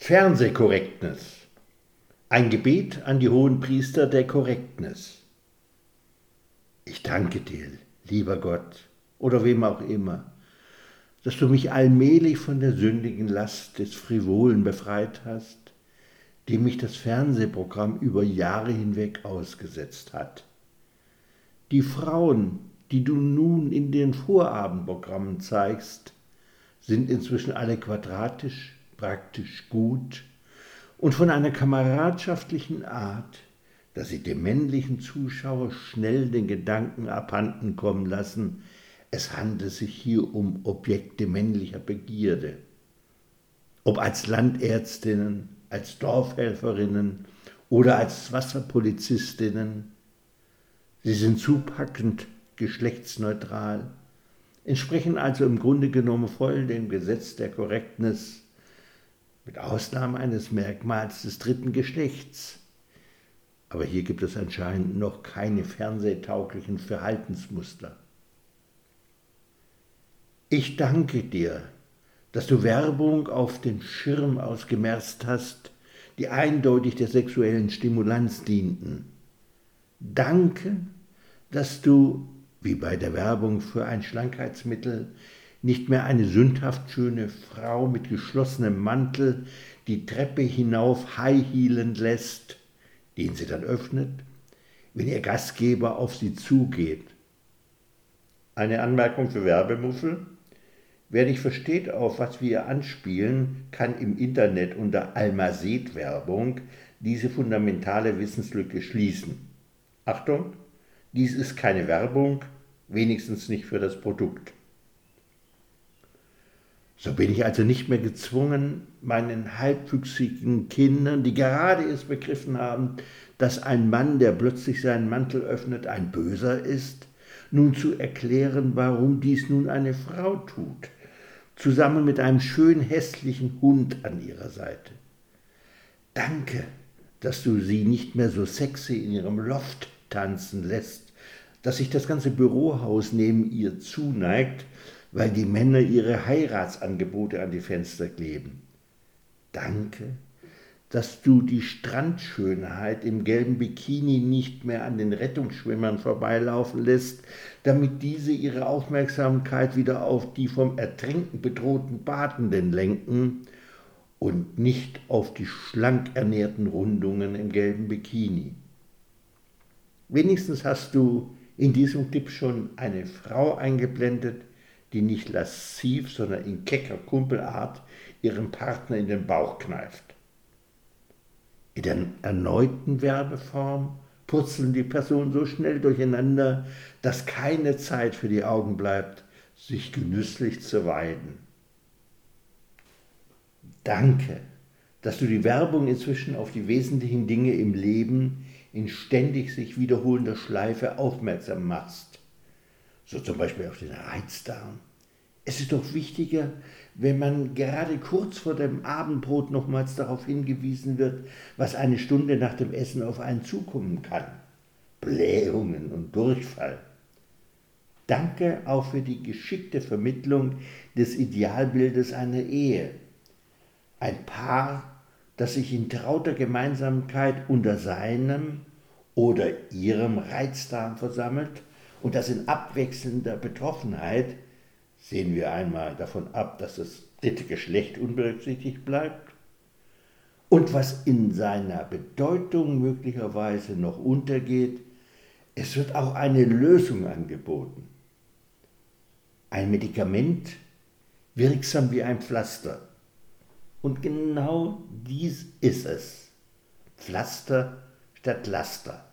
Fernsehkorrektness. Ein Gebet an die Hohenpriester der Korrektness. Ich danke dir, lieber Gott, oder wem auch immer, dass du mich allmählich von der sündigen Last des Frivolen befreit hast, dem mich das Fernsehprogramm über Jahre hinweg ausgesetzt hat. Die Frauen, die du nun in den Vorabendprogrammen zeigst, sind inzwischen alle quadratisch, praktisch gut und von einer kameradschaftlichen Art, dass sie dem männlichen Zuschauer schnell den Gedanken abhanden kommen lassen, es handle sich hier um Objekte männlicher Begierde. Ob als Landärztinnen, als Dorfhelferinnen oder als Wasserpolizistinnen, sie sind zupackend geschlechtsneutral, entsprechen also im Grunde genommen voll dem Gesetz der Korrektness, mit Ausnahme eines Merkmals des dritten Geschlechts. Aber hier gibt es anscheinend noch keine fernsehtauglichen Verhaltensmuster. Ich danke dir, dass du Werbung auf den Schirm ausgemerzt hast, die eindeutig der sexuellen Stimulanz dienten. Danke, dass du, wie bei der Werbung für ein Schlankheitsmittel, nicht mehr eine sündhaft schöne Frau mit geschlossenem Mantel die Treppe hinauf highheelen lässt, den sie dann öffnet, wenn ihr Gastgeber auf sie zugeht. Eine Anmerkung für Werbemuffel: Wer nicht versteht, auf was wir anspielen, kann im Internet unter Almased-Werbung diese fundamentale Wissenslücke schließen. Achtung, dies ist keine Werbung, wenigstens nicht für das Produkt. So bin ich also nicht mehr gezwungen, meinen halbwüchsigen Kindern, die gerade erst begriffen haben, dass ein Mann, der plötzlich seinen Mantel öffnet, ein Böser ist, nun zu erklären, warum dies nun eine Frau tut, zusammen mit einem schön hässlichen Hund an ihrer Seite. Danke, dass du sie nicht mehr so sexy in ihrem Loft tanzen lässt, dass sich das ganze Bürohaus neben ihr zuneigt, weil die Männer ihre Heiratsangebote an die Fenster kleben. Danke, dass du die Strandschönheit im gelben Bikini nicht mehr an den Rettungsschwimmern vorbeilaufen lässt, damit diese ihre Aufmerksamkeit wieder auf die vom Ertrinken bedrohten Badenden lenken und nicht auf die schlank ernährten Rundungen im gelben Bikini. Wenigstens hast du in diesem Clip schon eine Frau eingeblendet, die nicht lasziv, sondern in kecker Kumpelart ihrem Partner in den Bauch kneift. In der erneuten Werbeform purzeln die Personen so schnell durcheinander, dass keine Zeit für die Augen bleibt, sich genüsslich zu weiden. Danke, dass du die Werbung inzwischen auf die wesentlichen Dinge im Leben in ständig sich wiederholender Schleife aufmerksam machst. So zum Beispiel auf den Reizdarm. Es ist doch wichtiger, wenn man gerade kurz vor dem Abendbrot nochmals darauf hingewiesen wird, was eine Stunde nach dem Essen auf einen zukommen kann. Blähungen und Durchfall. Danke auch für die geschickte Vermittlung des Idealbildes einer Ehe. Ein Paar, das sich in trauter Gemeinsamkeit unter seinem oder ihrem Reizdarm versammelt und das in abwechselnder Betroffenheit, sehen wir einmal davon ab, dass das dritte Geschlecht unberücksichtigt bleibt, und was in seiner Bedeutung möglicherweise noch untergeht, es wird auch eine Lösung angeboten. Ein Medikament, wirksam wie ein Pflaster. Und genau dies ist es. Pflaster statt Laster.